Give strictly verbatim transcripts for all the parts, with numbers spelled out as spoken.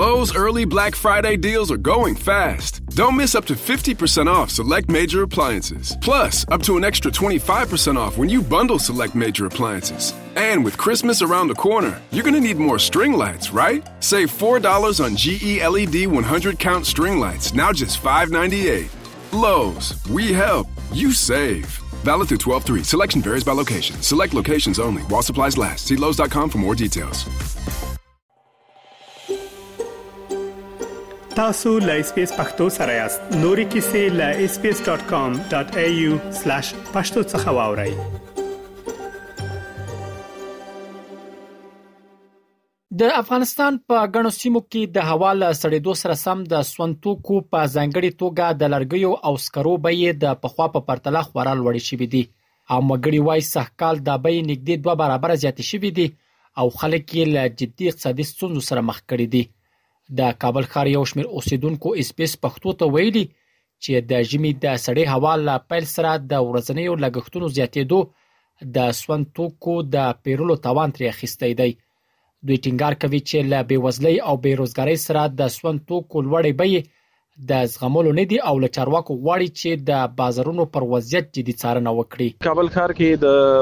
Lowe's early Black Friday deals are going fast. Don't miss up to fifty percent off select major appliances. Plus, up to an extra twenty-five percent off when you bundle select major appliances. And with Christmas around the corner, you're going to need more string lights, right? Save four dollars on G E L E D one hundred count string lights, now just five ninety-eight. Lowe's, we help, you save. Valid through twelve three. Selection varies by location. Select locations only. While supplies last. See Lowe's dot com for more details. تاسو لا اسپیس پختو سره یاست. نوري کیسې لا اس پی اس ډاٹ کام ډاٹ ای یو سلیش پښتو څخه واورئ. د افغانستان په غنو سیمو کې د هوا له سړېدو سره سم د سونتوکو په ځانګړي توګه د لرګیو او سکرو بیې د پخوا په پرتله خورا لوړې شوې دي. او مګړي وایي سهکال د بیې نږدې دوه برابره زیاتې شوې دي او خلک یې له جدي اقتصادي ستونزو سره مخ کړي دي. د کابل ښار یو شمېر اوسیدونکو اسپیس پښتو ته ویلي چې د ژمي د سړې هوا له پیل سره د ورځنیو لګښتونو زیاتېدو د سونتوکو د پیرلو توان ترې اخیستی دی. دوی ټینګار کوي چې له بېوزلۍ او بېروزګارۍ سره د سونتوکو لوړې بیې د زغملو نه دي او له چارواکو غواړي چې د بازارونو پر وضعیت جدي څارنه وکړي. کابل ښار کې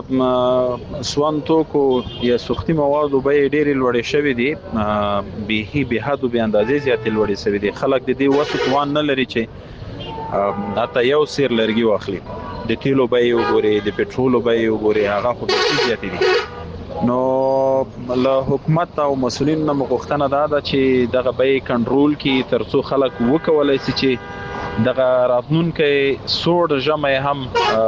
د سونتوکو یا سوختي موادو بیې ډېرې لوړې شوې دي، بېخي بې حد او بې اندازې زیاتې لوړې شوې دي. خلک د دې وس توان نه لري چې حتی یو سیر لرګي واخلي. د تیلو بیې وګوري، د پټرولو بیې وګوري، هغه خو ډېرې زیاتې دي. نو له حکومت او مسؤلینو نه مغوښتنه دا ده چې دغه بیې کنټرول کړي ترڅو خلک وکولای شي چې دغه راتلونکی سوړ ژمی هم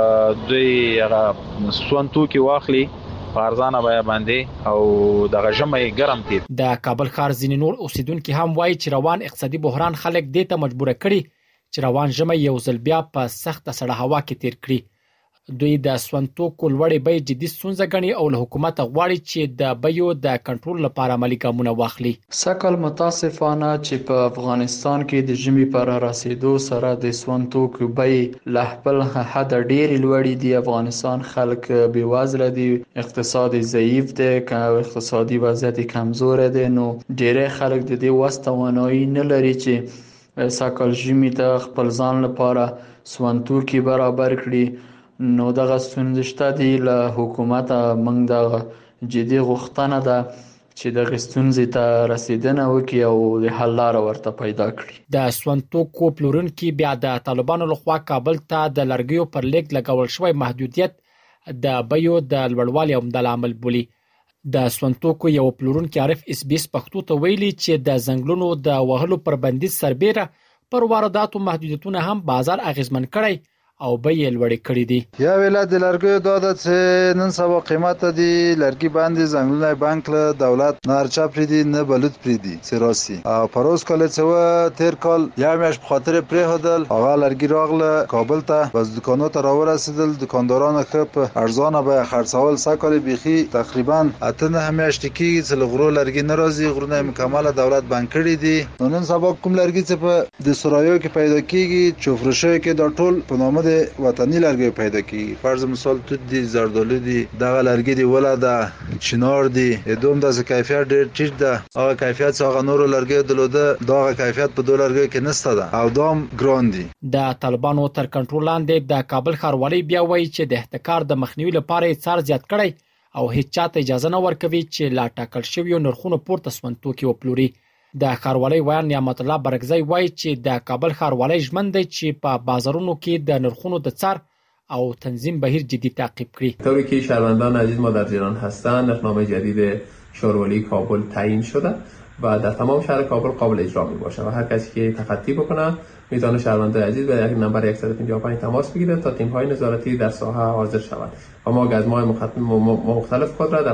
دوی هغه سونتوکي واخلي په ارزانه بیه باندې او دغه ژمی ګرم تیر. د کابل ښار ځینې نور اوسیدونکي هم وایي چې روان اقتصادي بحران خلک دې ته مجبوره کړي چې روان ژمی یو ځل بیا په سخته سړه هوا کې تیر کړي. دوی د سونتوکو لوړې بیې جدي ستونزه ګڼي او له حکومته غواړي چې د بیو د کنټرول لپاره عملي ګامونه واخلي. سږکال متاسفانه چې په افغانستان کې د ژمي پر رسیدو سره د سونتوکو بیې له خپل حد ډېرې لوړې دي. افغانستان خلک بېوزله دي، اقتصاد ضعیف دی، اقتصادي وضعیت کمزور دی. نو ډېری خلک د دې وس توانایي نه لري چې سږکال ژمي ته خپل ځان لپاره سونتوکي برابر کړي. نو دغه ستونزې شته دي. له حکومت موږ د جدي غوښتنه ده چې دغه ستونزې ته رسیدنه وکړي او د حل لاره ورته پیدا کړي. د سونتوکو پلورونکي بیا د طالبانو لخوا کابل ته د لرګیو پر لیږد لګول شوی محدودیت د بیو د لوړوالي عمده لامل بولي. د سونتوکو یو پلورونکي عارف اس بي اس پښتو ته ویلي چې د ځنګلونو د وهلو پر بندیز سربیره پر وارداتو محدودیتونه هم بازار اغیزمن کړی او بیې لوړې کړې دي. یا ویلا د لرګیو دا د چې نن سبا قیمت دی لرګي باندې ځنګلونه بانک له دولت نارچا پری دي نه بلوت پری دي سراسی او پروس کله چې تیر کال یا مېش په خاطر پری هدل هغه لرګي راغله کابل ته بس دکانو ته راورسیدل. دکانداران خپ ارزانه به خرڅول سکل بيخي تقریبا اتنه همیشت کې چې لغرو لرګي ناراضي غرونه مکمل دولت بانک کړی دي. نن سبا کوم لرګي چې په د سرایو کې پیدا کیږي چوفرشه کې د ټول په نامه وطني لرګي پیدا کی. فرض مثال توت دي، زردالو دي، دغه لرګي دی ولا د چنار دي، دوم د کیفیت ډېر ټیټ ده. هغه کیفیت څنګه نور لرګي دلوده دغه کیفیت په دوه لرګي کې نشته ده او دام ګران دي. د طالبانو تر کنټرول لاندې د کابل ښاروالۍ بیا وایي چې د احتکار د مخنیوي لپاره یې څار زیات کړی او هیڅ چاته اجازه نه ورکوي چې لا ټاکل شویو نرخونو پورته سونتوکي وپلوري. د ښاروالۍ ویان نعمت الله برګزی وایي چې د کابل ښاروالۍ ژمن دی چې په بازارونو کې د نرخونو د څار او تنظیم بهیر جدی تعقیب کړي. طوری که شهروندان عزیز ما در جریان هستند، نرخنامه جدید شهرواری کابل تعیین شده و در تمام شهر کابل قابل اجرا می باشه و هر کسی که تخطی بکنه میتونه شهروندان عزیز به یک نمبر صد و پنجاه و پنج تماس بگیره تا تیم های نظارتی در ساحه حاضر شوند و ما گزمه‌های مختلف خود را در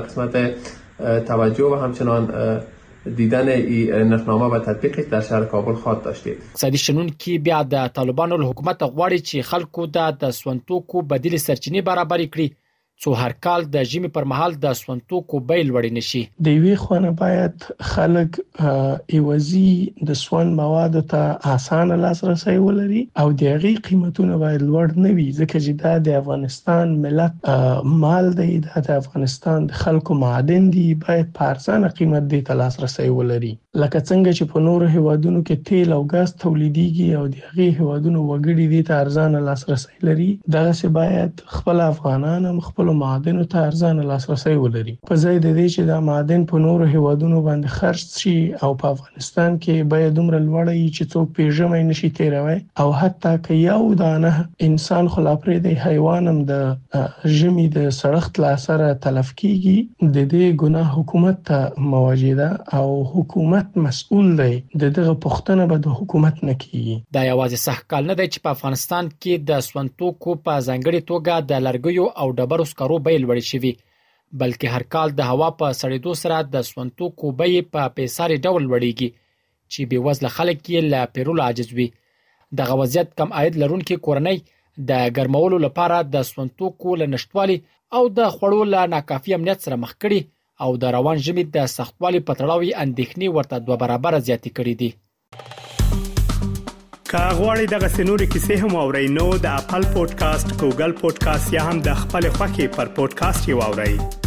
قسمت توجه و همچنان دیدن نرخنامه و تطبیقش در شهر کابل خواهد داشتید. اقتصادي شنونکي بیا د طالبانو له حکومت غواړي چې خلکو د سونتوکو بدیل سرچینې برابر کړي څو هر کال د ژمي پر مهال د سونتوکو بیې لوړې نشي. د یوې خونه باید خلک ایوازي د سون موادو ته اسانه لاسرسي ولري او د هغې قیمتونه باید لوړ نه وي ځکه چې دا د افغانستان ملت مال دی، دا د افغانستان د خلکو معدن دي، باید په ارزانه قیمت دې ته لاسرسي ولري. لکه څنګه چې په نورو هیوادونو کې تیل او غاز تولیديږي او د هغې هیوادونو وګړي دې ته ارزانه لاسرسي لري، دغسې باید خپل افغانان هم خپل معادنو ته ارزانه لاسرسي ولري، په ځای د دې چې دا معادن په نورو هیوادونو باندې خرڅ شي او په افغانستان کې باید دومره لوړه وي چې څوک پیژمه نشي تیروي، او حتی که یو دانه انسان خو لا پرېږدی حیوان هم د ژمي د سړښت له اثره تلف کیږي، د دې ګناه حکومت ته مواجه ده او حکومت مسؤل دی، د دغه پوښتنه به د حکومت نه کیږي. دا یوازې سخت کال نه دی چې په افغانستان کې د سونتوکو په ځانګړي توګه د لرګیو او ډبرو سکرو بیې لوړې شوي، بلکې هر کال د هوا په سړېدو سره د سونتوکو بیې په پیساري ډول لوړېږي چې بې وزله خلک یې له پیرلو عاجز وي. دغه وضعیت کم عاید لرونکي کورنۍ د ګرمولو لپاره د سونتوکو له نشتوالي او د خوړو له ناکافي امنیت سره مخ کړي او د روان ژمي د سختوالي په تړاو یې اندېښنې ورته دوه برابره زیاتې کړي دي. که غواړئ دغه سنوري کیسې هم اورئ نو د اپل پودکاسټ، ګوګل پودکاسټ یا هم د خپل خوښي پر پودکاسټ یې واورئ.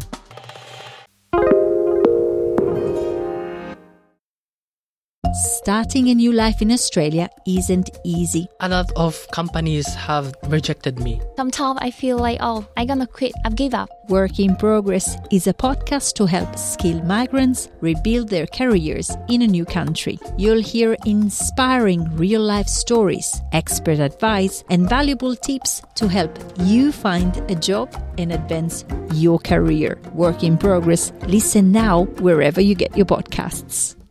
Starting a new life in Australia isn't easy. A lot of companies have rejected me. Sometimes I feel like, oh, I'm gonna quit, I've give up. Work in Progress is a podcast to help skilled migrants rebuild their careers in a new country. You'll hear inspiring real-life stories, expert advice, and valuable tips to help you find a job and advance your career. Work in Progress. Listen now wherever you get your podcasts.